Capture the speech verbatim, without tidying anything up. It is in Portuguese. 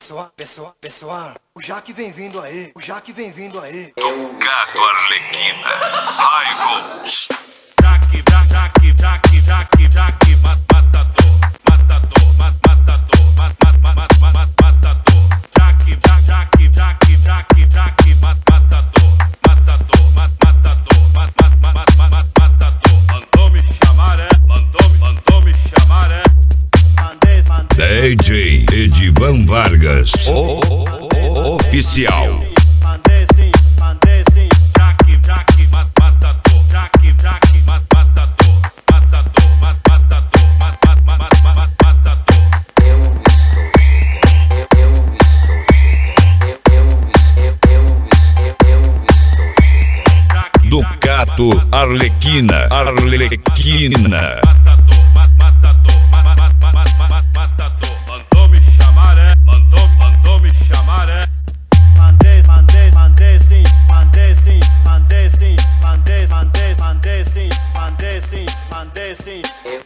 Pessoal, pessoal, pessoal, o Jaque vem vindo aí, o Jaque vem vindo aí. Tocado Arlequina, Rivals. Jaque, Jaque, Jaque, Jaque, Jaque, matador, matador, matador, matador, matador. Jaque, Jaque, Jaque, Jaque, Jaque, matador, matador, matador, matador. Mandou me chamar, é? Mandou, mandou me chamar, é? D J Edivan Vargas, o, o, o, oficial. Mandei sim, mandei sim. Jaque, Jaque, matador, Jaque, Jaque, matador, matador, matador, matador. Eu estou chegando, eu estou chegando, eu, eu, eu, eu estou chegando. Ducato Arlequina, Arlequina. Matador, matador, matador. Mandou me chamar, é? Mandou, mandou me chamar, é? Mandei, mandei, mandei sim, mandei sim, mandei sim, mandei, mandei, mandei sim, mandei sim, mandei sim.